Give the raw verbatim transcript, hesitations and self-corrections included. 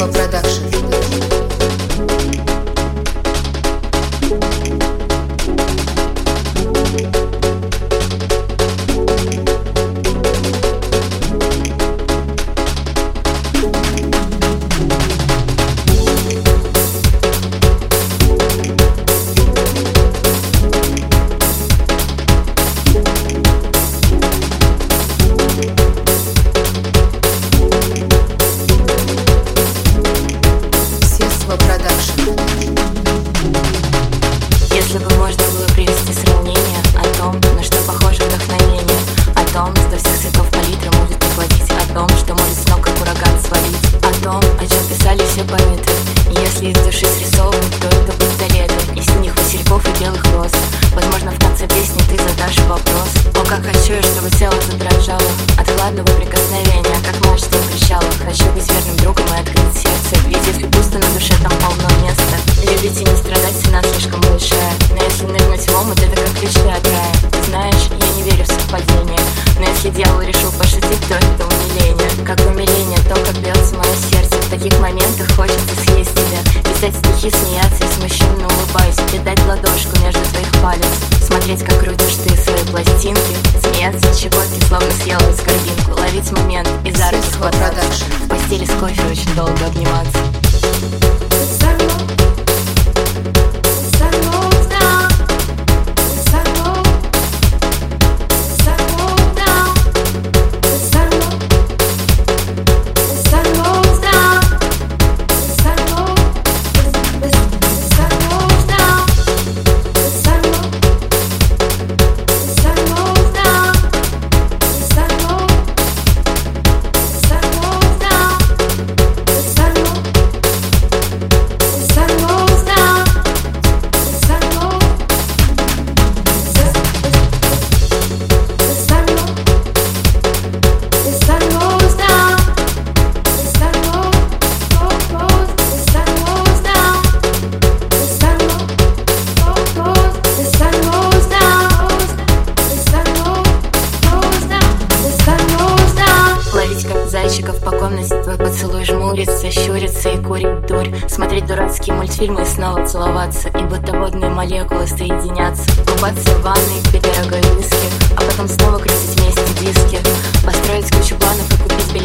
Сесва Продакшн. Если бы можно было привести сравнение о том, на что похоже вдохновение, о том, что всех цветов палитра может воплотить, о том, что может с ног как ураган свалить, о том, о чем писали все поэты. И если из души срисовывать, то это пистолеты из синих васильков и белых роз. Возможно, в конце песни ты задашь вопрос: о, как хочу я, чтобы тело задрожало от хладного прикосновения, как мачта трещала. Хочу быть верным другом и открыть сердце, ведь если пусто на душе, там полно места. Любить и не страдать, цена слишком большая, но если нырнуть в омут, это как ключи от рая. Ты знаешь, я не верю в совпадение, но если дьявол решил пошутить, то это умиление. Как умиление то, как бьется мое сердце. В таких моментах хочется съесть тебя, писать стихи, смеяться и смущенно улыбаясь, передать ладошку между твоих палец, смотреть, как крутишь ты свои пластинки, смеяться от щекотки, словно съела скорбинку, ловить момент и за руки хвататься, в постели с кофе очень долго обниматься. Зайчиков по комнате твой поцелуй, жмурится, щурится и курит дурь, смотреть дурацкие мультфильмы и снова целоваться, и будто водные молекулы соединятся, купаться в ванной, пить дорогой виски, а потом снова крутить вместе диски, построить кучу планов и купить билет